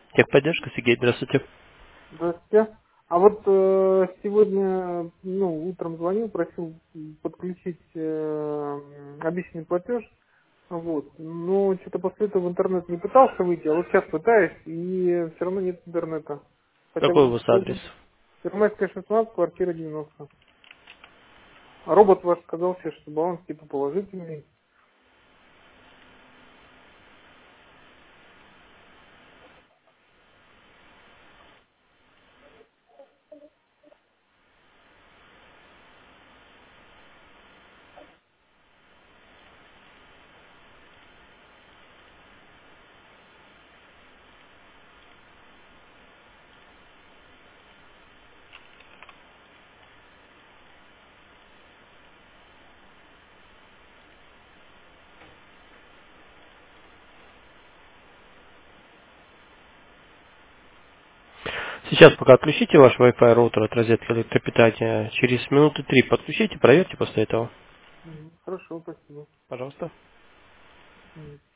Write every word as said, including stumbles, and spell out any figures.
Техподдержка, Сергей, здравствуйте. Здравствуйте. А вот э, сегодня, ну, утром звонил, просил подключить э, обещанный платеж, вот. Но что-то после этого в интернет не пытался выйти, а вот сейчас пытаюсь, и все равно нет интернета. Хотя Какой у вот вас адрес? вроде Первомайская шестнадцать, квартира девяносто. А робот ваш сказал сейчас, что баланс типа положительный. Сейчас пока отключите ваш Wi-Fi роутер от розетки электропитания. Через минуты три подключите, проверьте после этого. Мгм. Хорошо, спасибо. Пожалуйста. Мгм.